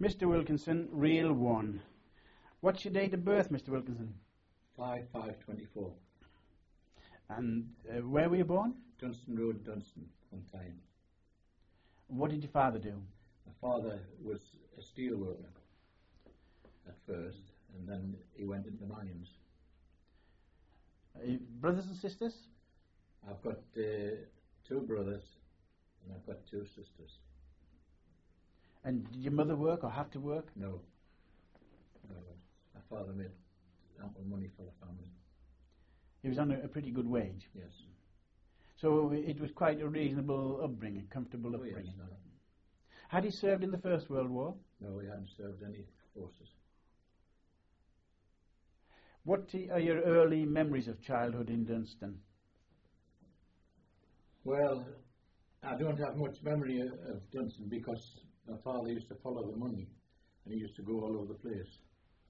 Mr. Wilkinson, real one. What's your date of birth, Mr. Wilkinson? 5/5/24. And where were you born? Dunstan Road, Dunstan, on time. What did your father do? My father was a steel worker at first, and then he went into mines. Brothers and sisters? I've got 2 brothers, and I've got 2 sisters. And did your mother work or have to work? No. My father made ample money for the family. He was on a pretty good wage? Yes. So it was quite a reasonable upbringing, comfortable upbringing. Yes, Had he served in the First World War? No, he hadn't served any forces. What are your early memories of childhood in Dunstan? Well, I don't have much memory of Dunstan because my father used to follow the money and he used to go all over the place.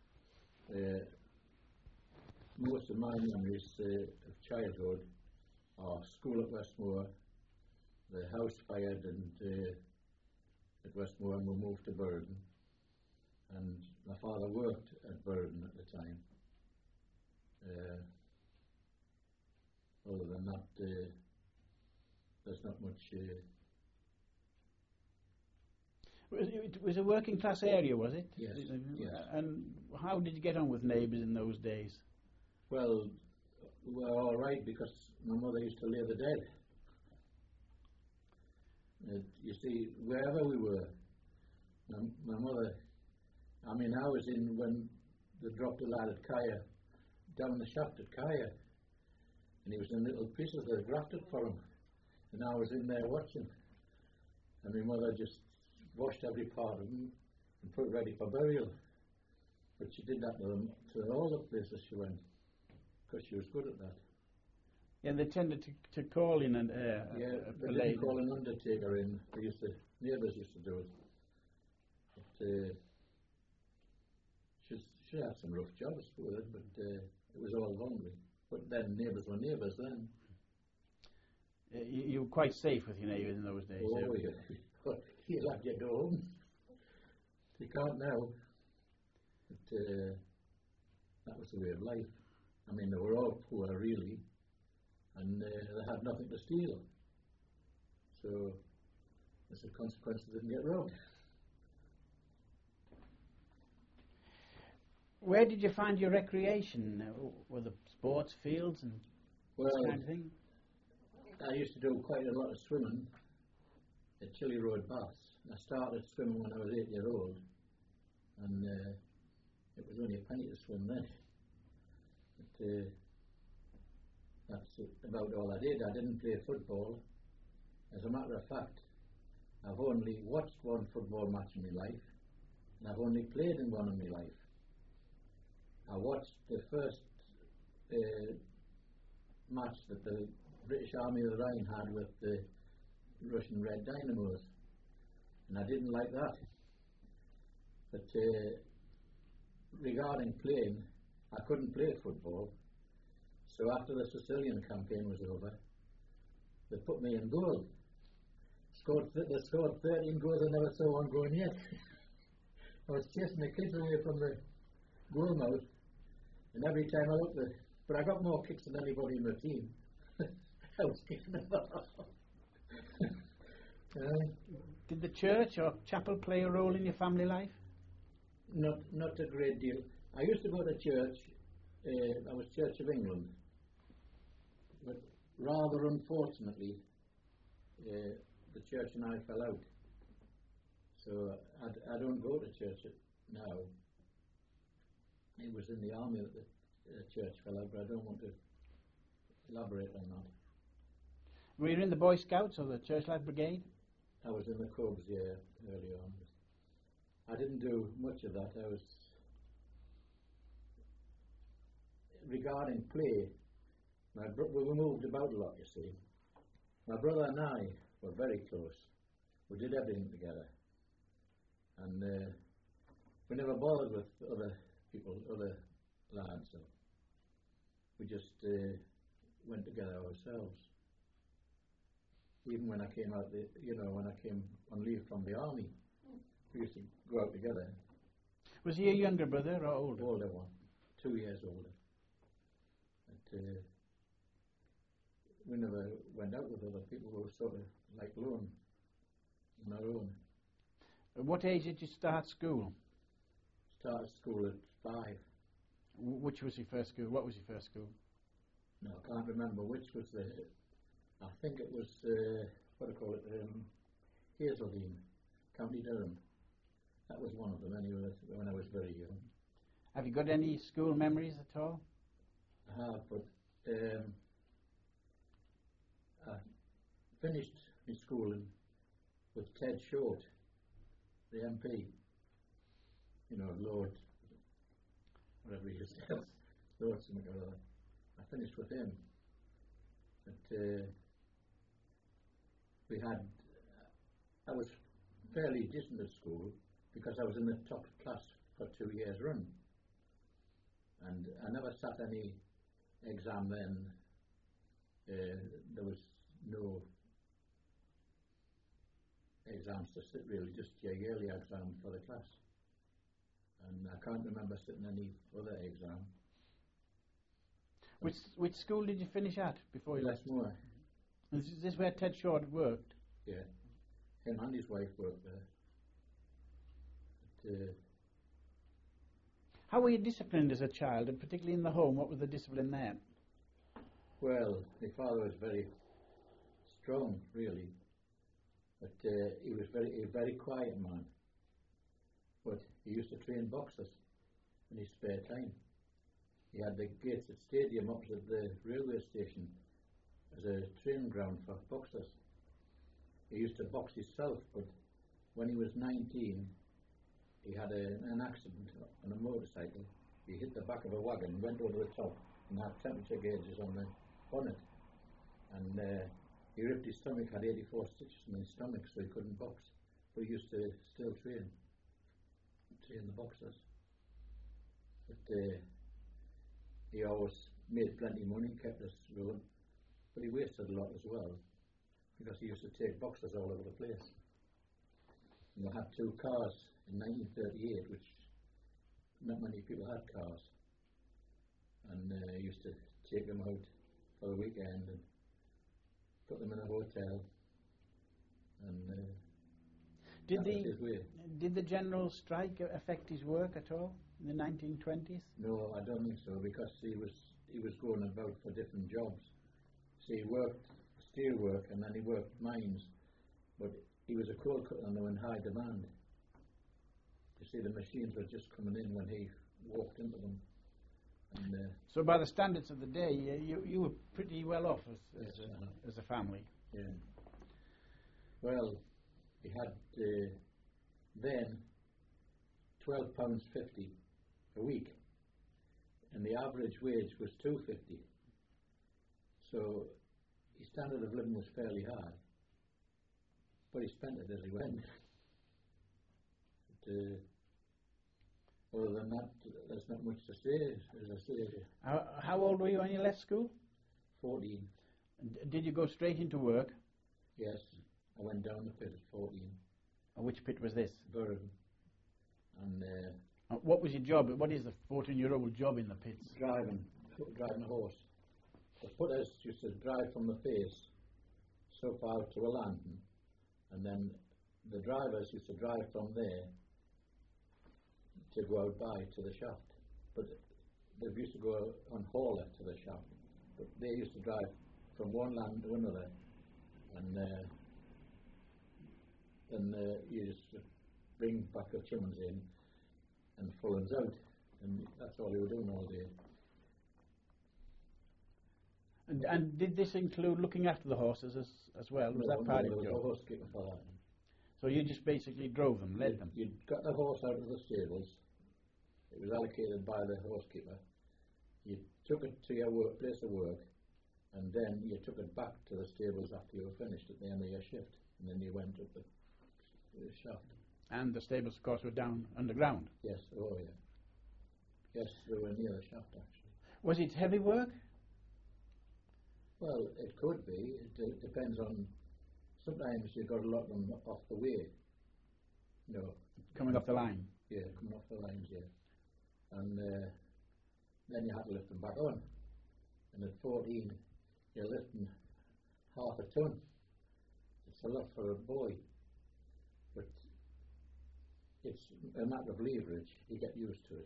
Most of my memories of childhood are school at Westmore, the house fired at Westmore and we moved to Burden, and my father worked at Burden at the time. Other than that, there's not much. It was a working class area, was it? Yes. Yes. And how did you get on with neighbours in those days? Well, we were all right because my mother used to lay the dead. You see, wherever we were, my mother, I was in when they dropped a lad at Kaya, down the shaft at Kaya, and he was in little pieces they grafted for him, and I was in there watching, and my mother just washed every part of him and put it ready for burial. But she did that to all the places she went, because she was good at that. Yeah, they tended to call in they didn't call an undertaker in. Neighbours used to do it. But she had some rough jobs with it, but it was all voluntary. But then neighbours were neighbours then. You were quite safe with your neighbours in those days. Oh, yeah. You'll have to go home. You can't now. But that was the way of life. They were all poor, really, and they had nothing to steal. So, as a consequence, they didn't get robbed. Where did you find your recreation? Were the sports fields and this kind of thing? I used to do quite a lot of swimming at Chilly Road Baths. I started swimming when I was 8 years old, and it was only a penny to swim then. But that's about all I did. I didn't play football. As a matter of fact, I've only watched one football match in my life, and I've only played in one in my life. I watched the first match that the British Army of the Rhine had with the Russian Red Dynamos, and I didn't like that. But regarding playing, I couldn't play football, so after the Sicilian campaign was over, they put me in goal. They scored 13 goals. I never saw one going yet. I was chasing the kids away from the goal mouth, and every time I looked at, but I got more kicks than anybody in the team. I was kicking them off. Did the church or chapel play a role in your family life? Not a great deal. I used to go to church. I was Church of England, but rather unfortunately, the church and I fell out. So I don't go to church now. It was in the army that the church fell out, but I don't want to elaborate on that. Were you in the Boy Scouts or the Church Life Brigade? I was in the Cubs, early on. I didn't do much of that. Regarding play, we moved about a lot, you see. My brother and I were very close. We did everything together. And we never bothered with other people, other lads. So we just went together ourselves. Even when I came out, when I came on leave from the army, We used to go out together. Was he a younger brother or older? Older one, 2 years older. But, we never went out with other people. We were sort of like alone, on our own. At what age did you start school? Started school at 5. Which was your first school? What was your first school? No, I can't remember which was the. I think it was what do you call it? Hazeldean, County Durham. That was one of them. Anyway, when I was very young. Have you got any school memories at all? I have, but I finished my schooling with Ted Short, the MP. You know, Lord, whatever he says, Lord something or other. I finished with him. But I was fairly decent at school because I was in the top class for 2 years run. And I never sat any exam then. There was no exams to sit really, just your yearly exam for the class. And I can't remember sitting any other exam. Which school did you finish at before you left? Westmore. Is this where Ted Short worked? Yeah. Him and his wife worked there. But, how were you disciplined as a child, and particularly in the home? What was the discipline there? well, my father was very strong, really. But he was a very quiet man. But he used to train boxers in his spare time. He had the Gateshead Stadium opposite the railway station as a training ground for boxers. He used to box himself, but when he was 19, he had an accident on a motorcycle. He hit the back of a wagon, went over the top, and had temperature gauges on the bonnet. And he ripped his stomach, had 84 stitches in his stomach, so he couldn't box. But he used to still train the boxers. But he always made plenty of money, kept us going. But he wasted a lot as well, because he used to take boxers all over the place. And we had 2 cars in 1938, which not many people had cars. And he used to take them out for the weekend and put them in a hotel. And did the general strike affect his work at all in the 1920s? No, I don't think so, because he was going about for different jobs. So he worked steel work and then he worked mines, but he was a coal cutter and they were in high demand. You see, the machines were just coming in when he walked into them. And, so by the standards of the day, you were pretty well off as a family. Yeah. Well, he had then £12.50 a week, and the average wage was £2.50. So his standard of living was fairly high, but he spent it as he went. But, other than that, there's not much to say, as I say. How old were you when you left school? 14. Did you go straight into work? Yes, I went down the pit at 14. And which pit was this? Burren. And what was your job? What is the 14-year-old job in the pits? Driving a horse. The putters used to drive from the face so far to a lantern, and then the drivers used to drive from there to go out by to the shaft. But they used to go on hauler to the shaft. But they used to drive from one land to another, and then you just bring back the chimneys in and fullens out, and that's all they were doing all day. And did this include looking after the horses as well? Was that part of your job? Horse keeper for that. So you just basically drove them, led them? You got the horse out of the stables. It was allocated by the horse keeper. You took it to your place of work, and then you took it back to the stables after you were finished at the end of your shift, and then you went up the shaft. And the stables, of course, were down underground? Yes, oh yeah. Yes, they were near the shaft, actually. Was it heavy work? Well, it could be. It depends on... Sometimes you got a lot of them off the way. No. Coming off the line? Yeah, coming off the lines, yeah. And then you had to lift them back on. And at 14, you're lifting half a ton. It's a lot for a boy. But it's a matter of leverage. You get used to it.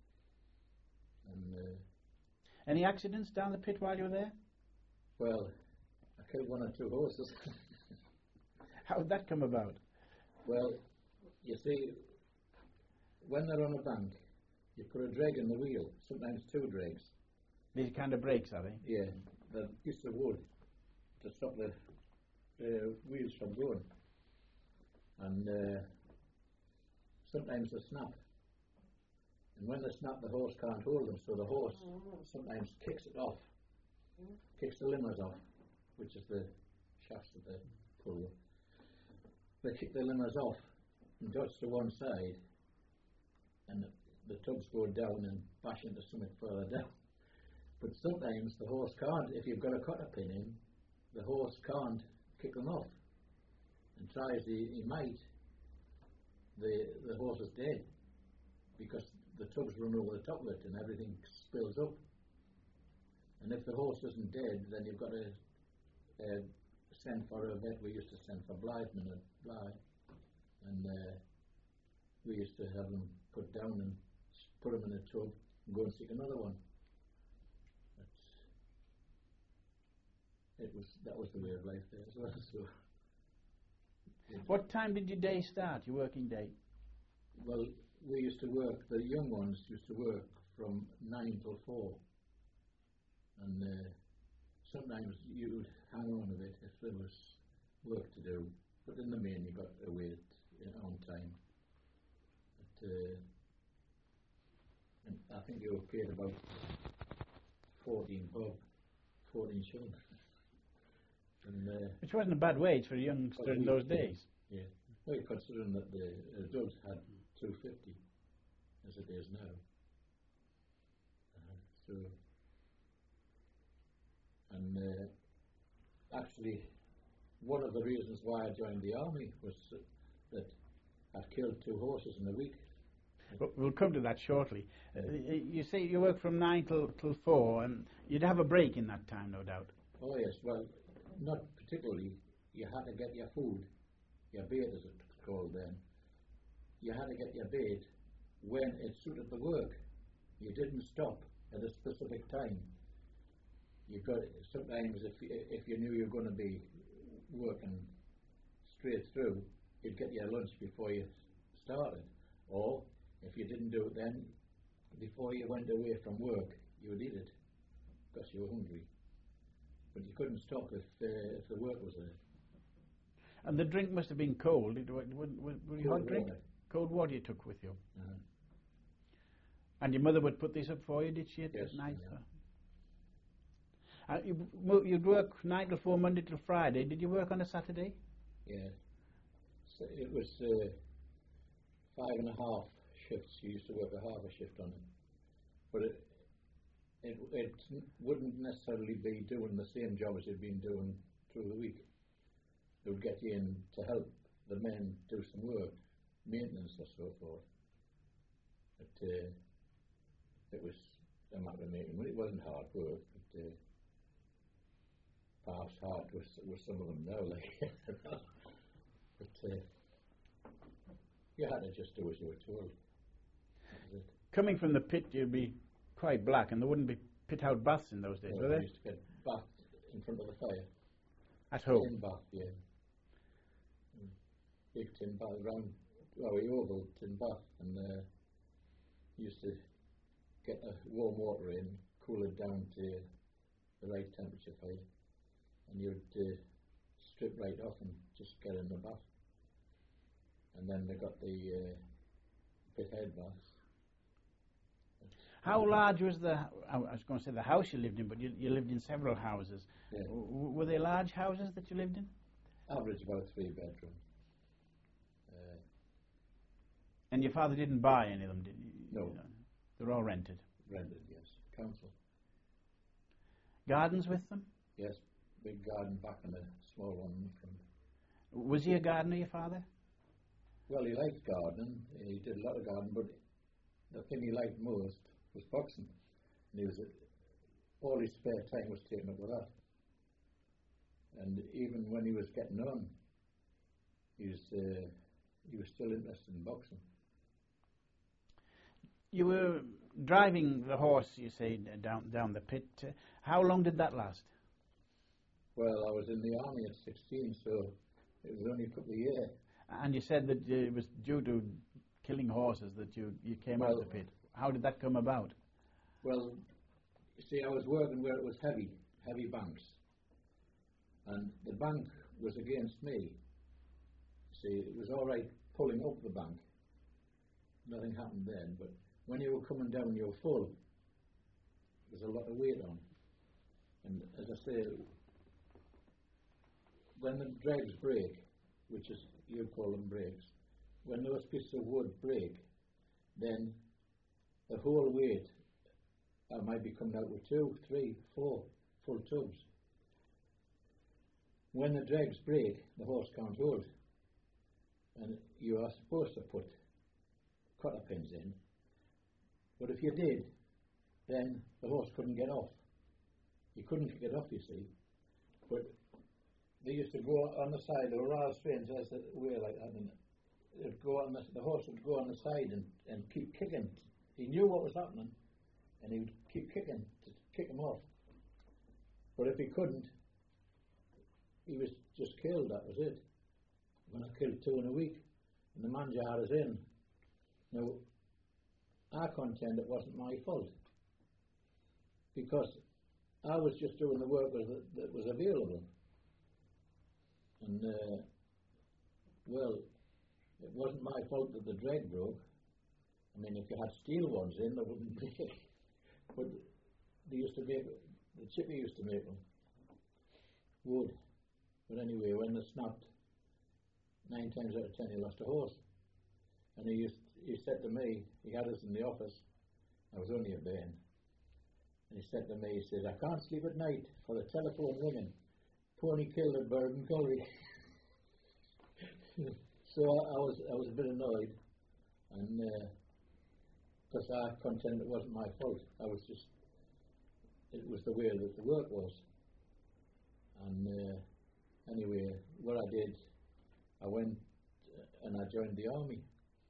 And any accidents down the pit while you were there? Well, I killed 1 or 2 horses. How did that come about? Well, you see, when they're on a bank, you put a drag in the wheel, sometimes 2 drags. These kind of brakes, are they? Yeah, they're piece of wood to stop the wheels from going. And sometimes they snap. And when they snap, the horse can't hold them, so the horse sometimes kicks it off, kicks the limbers off, which is the shafts that they pull with. They kick the limbers off and dodge to one side, and the tubs go down and bash into something further down. But sometimes the horse can't, if you've got a cotter pin in, the horse can't kick them off. And tries he might, the horse is dead, because the tubs run over the top of it and everything spills up. And if the horse isn't dead, then you've got to send for a vet. We used to send for Blytheman at Bly, and we used to have them put down and put them in a tub and go and seek another one. That was the way of life there as well. So, what time did your day start, your working day? Well, we used to work, the young ones used to work from 9 till 4. And sometimes you would hang on a bit if there was work to do. But in the main, you got away on time. But, and I think you were paid about 14 bob, 14 shillings. And, which wasn't a bad wage for a youngster in those days. Yeah. Well, considering that the adults had 2.50 as it is now. So, and actually, one of the reasons why I joined the army was that I'd killed 2 horses in a week. But we'll come to that shortly. You say you work from 9 till 4, and you'd have a break in that time, no doubt. Oh yes, well, not particularly. You had to get your food, your bait as it's called then. You had to get your bait when it suited the work. You didn't stop at a specific time. You got sometimes if you knew you were going to be working straight through, you'd get your lunch before you started. Or if you didn't do it then, before you went away from work, you would eat it because you were hungry. But you couldn't stop if the work was there. And the drink must have been cold. Were you hot drink? Cold water you took with you. And your mother would put this up for you, did she, at night? Yeah. You'd work 9 till 4, Monday till Friday. Did you work on a Saturday? Yeah. So it was 5.5 shifts. You used to work a half a shift on it. But it wouldn't necessarily be doing the same job as you'd been doing through the week. They would get you in to help the men do some work, maintenance or so forth. But it was a matter of making money. It wasn't hard work, but perhaps hard with some of them now. Like, but you had to just do as you were told. Coming from the pit, you'd be quite black, and there wouldn't be pit-out baths in those days, were there? We used to get bathed in front of the fire. At home? Tin bath, yeah. Big tin bath, oval tin bath, and used to get the warm water in, cool it down to the right temperature for you, and you'd strip right off and just get in the bath. And then they got the pit head baths. How large was I was going to say the house you lived in, but you lived in several houses. Yeah. Were they large houses that you lived in? Average about 3 bedroom. And your father didn't buy any of them, did you? No. They were all rented? Rented, yes. Council. Gardens with them? Yes. Big garden back and a small one in front. Was he a gardener, your father? Well, he liked gardening. He did a lot of gardening, but the thing he liked most was boxing. And he was all his spare time was taken up with that. And even when he was getting on, he was still interested in boxing. You were driving the horse, you say, down the pit. How long did that last? Well, I was in the army at 16, so it was only a couple of years. And you said that it was due to killing horses that you came out of the pit. How did that come about? Well, you see, I was working where it was heavy banks. And the bank was against me. See, it was all right pulling up the bank. Nothing happened then, but when you were coming down, you were full. There's a lot of weight on. And as I say, when the drags break, which is, you call them breaks, when those pieces of wood break, then the whole weight, I might be coming out with 2, 3, 4 full tubs. When the drags break, the horse can't hold. And you are supposed to put cotter pins in. But if you did, then the horse couldn't get off. He couldn't get off, you see. But they used to go on the side, there were rather strange as the way like that, and it'd go on the horse would go on the side and keep kicking. He knew what was happening, and he would keep kicking to kick him off. But if he couldn't, he was just killed, that was it. When I killed 2 in a week, and the manager had us in. Now, I contend it wasn't my fault, because I was just doing the work that was available. And, well, it wasn't my fault that the drag broke. I mean, if you had steel ones in, they wouldn't break. But they used to make, the chippy used to make them, wood. But anyway, when they snapped, 9 times out of 10 he lost a horse. And he said to me, he had us in the office, I was only a bairn, and he said to me, he said, I can't sleep at night for the telephone ringing. Pony killed at Burden Colliery. So I was a bit annoyed, and because I contend it wasn't my fault. It was the way that the work was. And anyway, what I did, I went and I joined the army.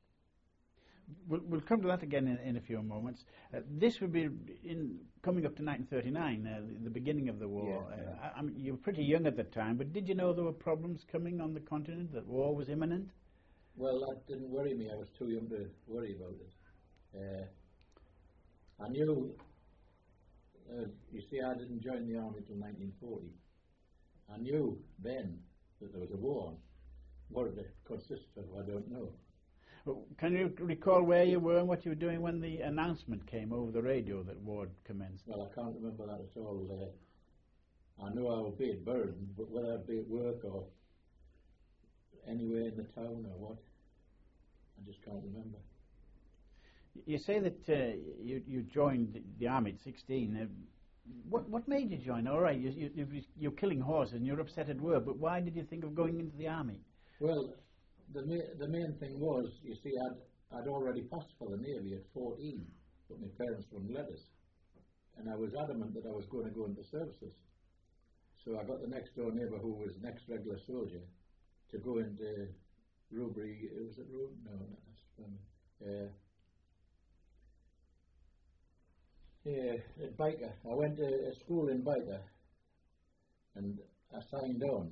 We'll come to that again in a few moments. This would be coming up to 1939, the beginning of the war. Yeah. I mean, you were pretty young at the time, but did you know there were problems coming on the continent, that war was imminent? Well, that didn't worry me. I was too young to worry about it. I knew, you see, I didn't join the army until 1940. I knew then that there was a war. What it consisted of, I don't know. Can you recall where you were and what you were doing when the announcement came over the radio that war had commenced? Well, I can't remember that at all. I know I would be at Burden, but whether I'd be at work or anywhere in the town or what, I just can't remember. You say that you joined the army at 16. What made you join? All right, you're killing horses and you're upset at work, but why did you think of going into the army? Well, the main thing was, you see, I'd already passed for the Navy at 14, but my parents wouldn't let us. And I was adamant that I was going to go into services. So I got the next door neighbour, who was an ex-regular soldier, to go into Rubery. Was it Rubery? No, not that's at Byker. I went to a school in Byker, and I signed on.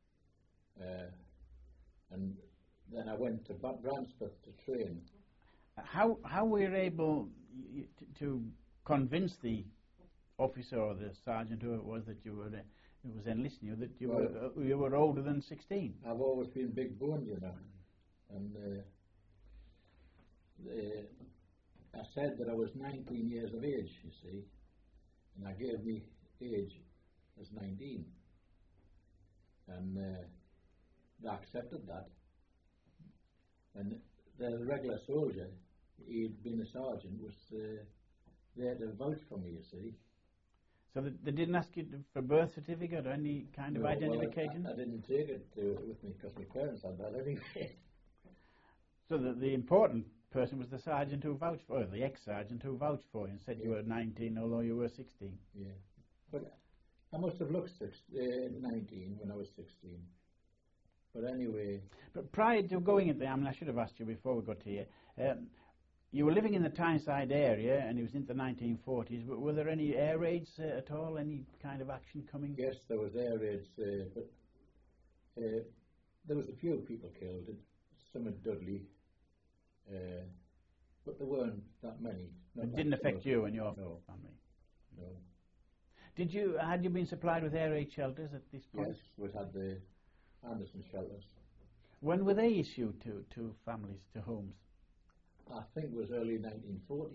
And then I went to Bransford to train. How were you able to convince the officer or the sergeant, who it was that you were who was enlisting you, that you were older than 16? I've always been big boned, you know, and I said that I was 19 years of age, you see, and I gave me age as 19, and they accepted that. And the regular soldier, he'd been a sergeant, was there to vouch for me, you see. So they didn't ask you for birth certificate or any kind of identification? Well, I didn't take it with me because my parents had that anyway. So the important person was the sergeant who vouched for, or the ex-sergeant who vouched for you and said you were 19 although you were 16. Yeah. But I must have looked 19 when I was 16. But anyway... But prior to going into the army, I should have asked you before we got here, you were living in the Tyneside area and it was into the 1940s. Were there any air raids at all, any kind of action coming? Yes, there was air raids, but there was a few people killed, some at Dudley, but there weren't that many. It didn't affect you and your family? No. Had you been supplied with air raid shelters at this point? Yes, we had the Anderson shelters. When were they issued to families, to homes? I think it was early 1940.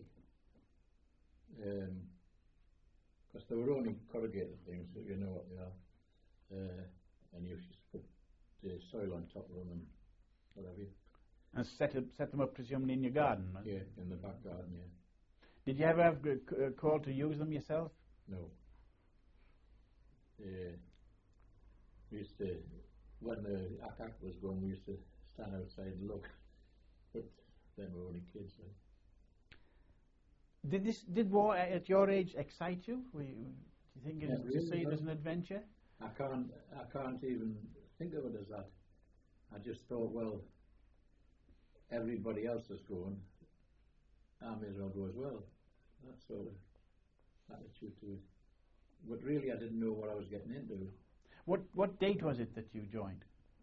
Because they were only corrugated things, so you know what they are. And you just put the soil on top of them and whatever. And set them up presumably in your garden? Right? Yeah, in the back garden, yeah. Did you ever have a call to use them yourself? No. We used to, when the attack was going, we used to stand outside and look. But then we were only kids. Did war at your age excite you? Do you think to see it as an adventure? I can't even think of it as that. I just thought, well, everybody else is going, I may as well go as well. That sort of attitude to it. But really, I didn't know what I was getting into. What date was it that you joined?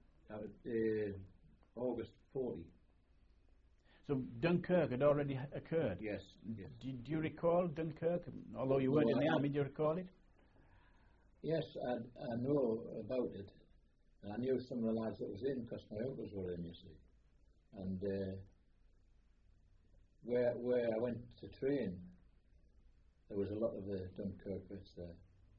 August 40. So Dunkirk had already occurred? Yes. Yes. Do you recall Dunkirk? Although you weren't in the army, do you recall it? Yes, I know about it. I knew some of the lads that was in because my uncles were in, you see. And where I went to train, there was a lot of the Dunkirk bits there.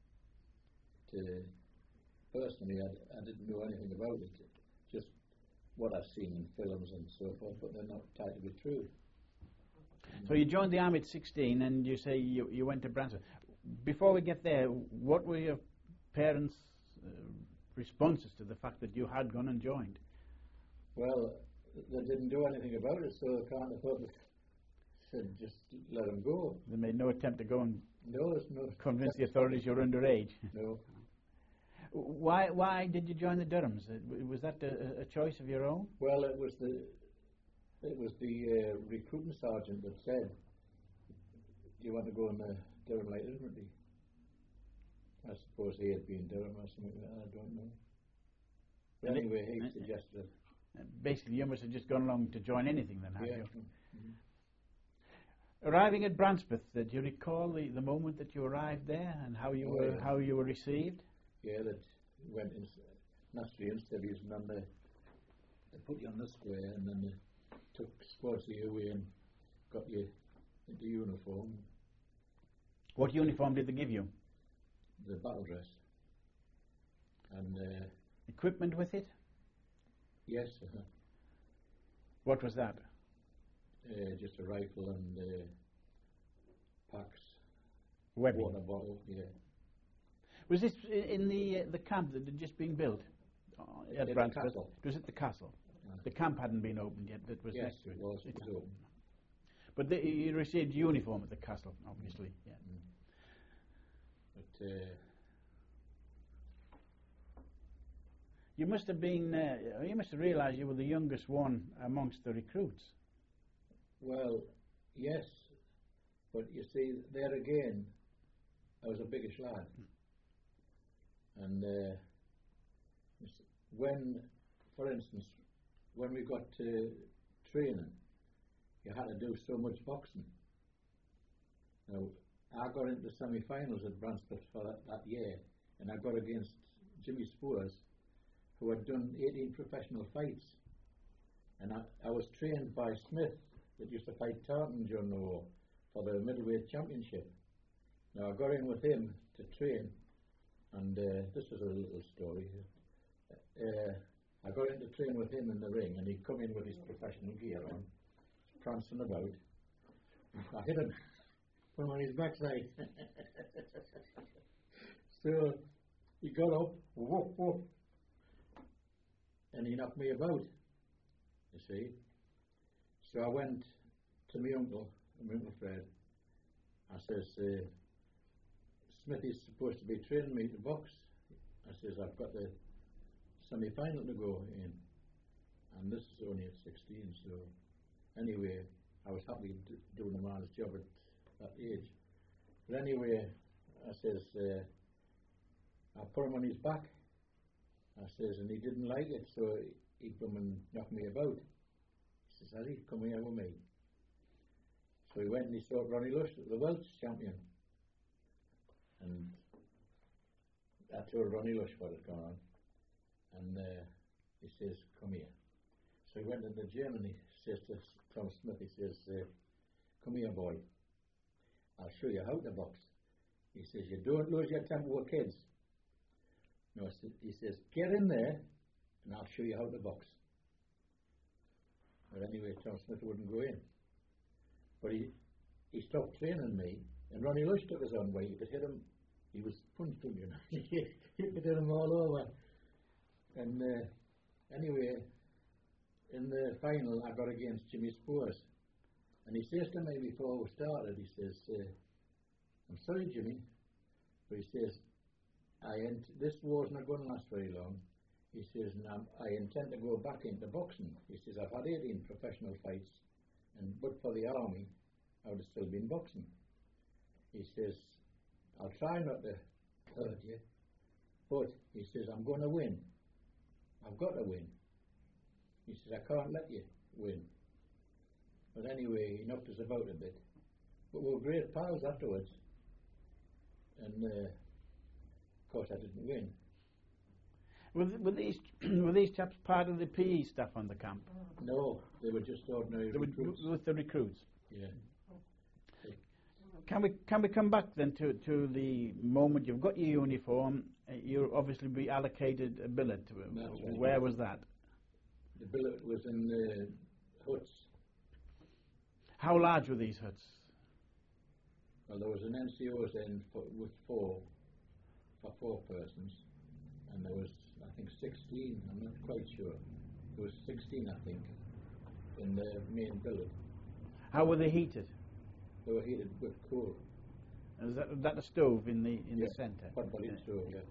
Personally, I didn't know anything about it, just what I've seen in films and so forth, but they're not tied to be true. So you joined the army at 16 and you say you went to Bransford. Before we get there, what were your parents' responses to the fact that you had gone and joined? Well, they didn't do anything about it, so they can't afford to said just let them go. They made no attempt to go and no convince the authorities you're underage? No. Why did you join the Durhams? Was that a choice of your own? Well, it was the recruiting sergeant that said, "Do you want to go in the Durham Light Infantry?" I suppose he had been Durham or something like that. I don't know. But anyway, he suggested it. Basically, you must have just gone along to join anything then, have you? Mm-hmm. Arriving at Branspeth, do you recall the moment that you arrived there and how you were received? Yeah, that went in naturally interviews, and then they put you on the square, and then they took squads of you away and got you into uniform. What uniform did they give you? The battle dress. And equipment with it? Yes. What was that? Just a rifle and packs. Webbing. Water bottle, yeah. Was this in the camp that had just been built at Branspeth? It was at the castle. The camp hadn't been opened yet. That was next to it. Yes, it was open. But you received uniform at the castle, obviously. Yeah. But you must have been. You must have realised you were the youngest one amongst the recruits. Well, yes, but you see, there again, I was a biggish lad. And when, for instance, when we got to training, you had to do so much boxing. Now, I got into semi-finals at Branspeth for that year, and I got against Jimmy Spurs, who had done 18 professional fights. And I was trained by Smith, that used to fight Tartan during the war, for the middleweight championship. Now, I got in with him to train. And this is a little story. I got in to train with him in the ring, and he'd come in with his professional gear on, prancing about. I hit him, put him on his backside. So he got up, whoop, whoop, and he knocked me about, you see. So I went to my uncle Fred. I says, Smithy's supposed to be training me to box. I says, I've got the semi-final to go in. And this is only at 16, so anyway, I was happy doing a man's job at that age. But anyway, I says, I put him on his back. I says, and he didn't like it, so he'd come and knock me about. He says, Harry, come here with me. So he went and he saw Ronnie Lush, the Welsh champion. And I told Ronnie Lush what had gone on. And he says, come here. So he went in the gym and he says to Tom Smith, he says, come here, boy. I'll show you how to box. He says, you don't lose your temper with kids. No, he says, get in there and I'll show you how to box. But anyway, Tom Smith wouldn't go in. But he stopped training me, and Ronnie Lush took his own way. You could hit him. He was punched him, you know. You could hit him all over. And anyway, in the final, I got against Jimmy Spores. And he says to me before we started, he says, I'm sorry, Jimmy, but he says, this war's not going to last very long. He says, I intend to go back into boxing. He says, I've had 18 professional fights, but for the army, I would have still been boxing. He says, I'll try not to hurt you, but he says, I'm going to win. I've got to win. He says, I can't let you win. But anyway, he knocked us about a bit. But we were great pals afterwards. And of course I didn't win. Were these chaps part of the PE staff on the camp? No, they were just ordinary recruits. With the recruits? Yeah. Can we come back then to the moment you've got your uniform? You'll obviously be allocated a billet. Right. Where was that? The billet was in the huts. How large were these huts? Well, there was an NCO's then with for 4 persons, and there was, I think, 16. I'm not quite sure. There was 16, I think, in the main billet. How were they heated? They were heated with coal. Was that a stove in the centre? Pot-bellied stove, yeah.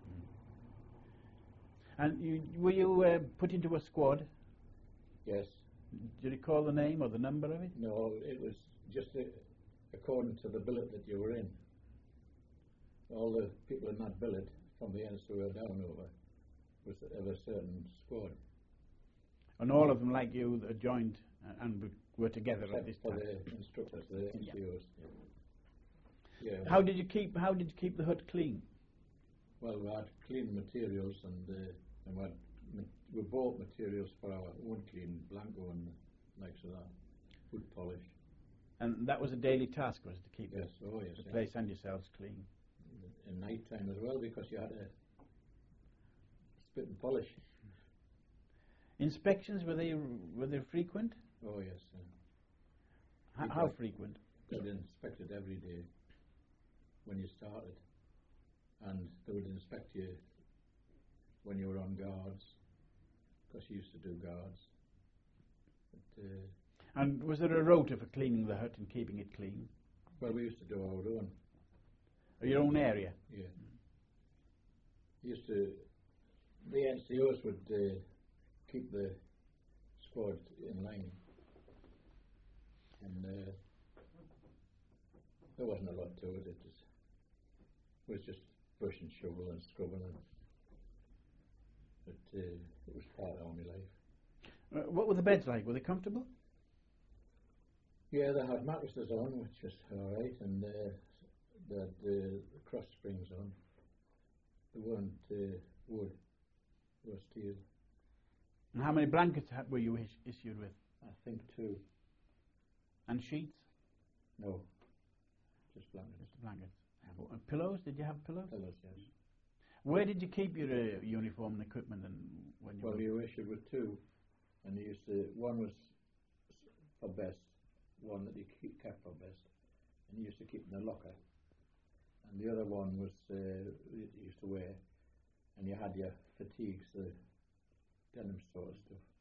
And were you put into a squad? Yes. Do you recall the name or the number of it? No, it was just according to the billet that you were in. All the people in that billet, from the NSO down over, was of a certain squad. And all of them, like you, that joined and were together at this time. For the instructors, the NCOs. Yeah. Yeah. How did you keep the hut clean? Well, we had clean materials, and we bought materials for our own clean, Blanco and likes of that, wood polish. And that was a daily task, was it, to keep the place and yourselves clean? In night time as well, because you had to spit and polish. Inspections, were they frequent? Oh yes. How frequent? They were inspected every day when you started, and they would inspect you when you were on guards, because you used to do guards. But, and was there a rota for cleaning the hut and keeping it clean? Well, we used to do our own. Your own area? Yeah. The NCOs would keep the squad in line. And there wasn't a lot to it. It was just brush and shovel and scrubbing it. But it was part of army life. What were the beds like? Were they comfortable? Yeah, they had mattresses on, which was all right, and they had the cross springs on. They weren't wood, they were steel. And how many blankets were you issued with? I think 2. And sheets? No, just blankets. Just blankets. Pillows? Did you have pillows? Pillows, yes. Where did you keep your uniform and equipment? And when you were issued with 2, and you used to. One was for best, one that you kept for best, and you used to keep in a locker. And the other one was you used to wear, and you had your fatigues, the denim sort of stuff.